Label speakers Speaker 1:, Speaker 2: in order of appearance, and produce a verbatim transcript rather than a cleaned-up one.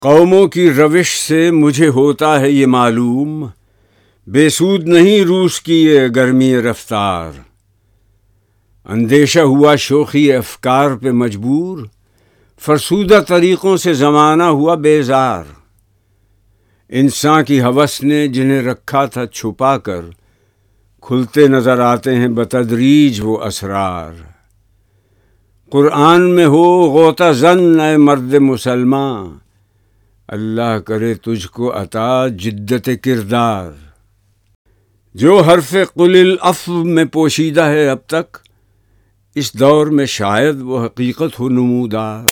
Speaker 1: कौमों की रविश से मुझे होता है ये मालूम, बेसूद नहीं रूस की ये गर्मी रफ्तार। अंदेशा हुआ शोखी अफकार पे मजबूर, फरसूदा तरीक़ों से ज़माना हुआ बेजार। इंसान की हवस ने जिन्हें रखा था छुपा कर, खुलते नज़र आते हैं बतदरीज वो असरार। कुरान में हो गोता जन ए मर्द मुसलमान, अल्लाह करे तुझको अता जिद्दत किरदार। जो हर्फ़ कुलिल अफ़्व में पोशीदा है अब तक, इस दौर में शायद वो हकीकत हो नमूदार।